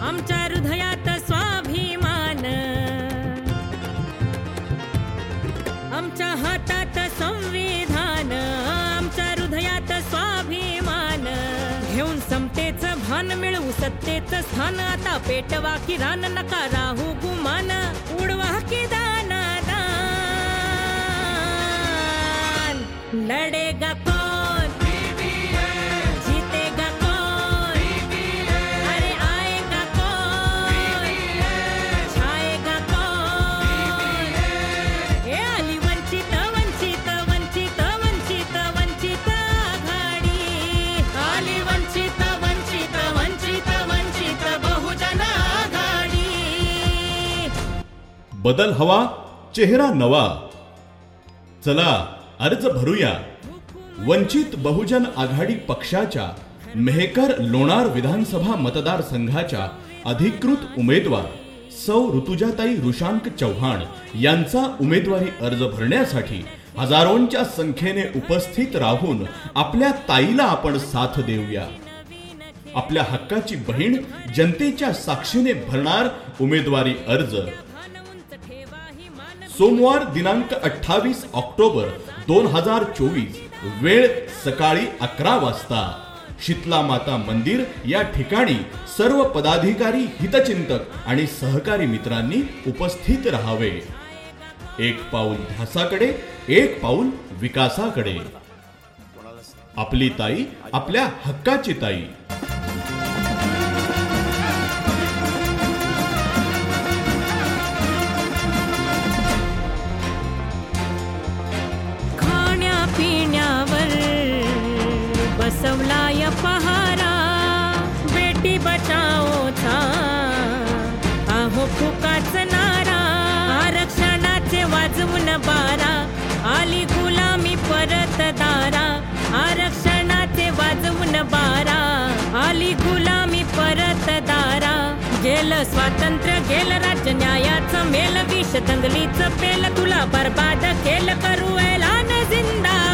आमच्या हृदयात स्वाभिमान, आमच्या हातात संविधान, आमच्या हृदयात स्वाभिमान. घेऊन समतेचं भान, मिळवू सत्तेचं स्थान. आता पेटवा की रान, नका राहू गुमान. उडवा की दान दान. लढेगा कौन, जीतेगा कौन, अरे आएगा कौन, छाएगा कौन. हे आली वंचित वंचित वंचित वंचित वंचित आघाडी. आली वंचित वंचित वंचित वंचित बहुजन आघाडी. बदल हवा, चेहरा नवा. चला अर्ज भरूया. वंचित बहुजन आघाडी पक्षाच्या मेहकर लोणार विधानसभा मतदारसंघाच्या अधिकृत उमेदवार सौ ऋतुजाताई ऋषांक चव्हाण यांचा उमेदवारी अर्ज भरण्यासाठी हजारोंच्या संख्येने उपस्थित राहून आपल्या ताईला आपण साथ देऊया. आपल्या हक्काची बहीण जनतेच्या साक्षीने भरणार उमेदवारी अर्ज. सोमवार दिनांक 28 ऑक्टोबर 2024, वेळ सकाळी 11 वाजता, शीतला माता मंदिर या ठिकाणी सर्व पदाधिकारी, हितचिंतक आणि सहकारी मित्रांनी उपस्थित राहावे. एक पाऊल ध्यासाकडे, एक पाऊल विकासाकडे. आपली ताई, आपल्या हक्काची ताई. पिण्यावर बसवलाय पहारा, बेटी बचाओचा आहो फुकाच नारा. आरक्षणाचे वाजवून बारा, आली गुलामी परत दारा. आरक्षणाचे वाजवून बारा, आली गुलामी परत दारा. गेलं स्वातंत्र्य, गेलं राज्य न्यायाचं मेल. विष दंगलीचं पेल तुला बरबाद केलं, करू ऐलान जिंदा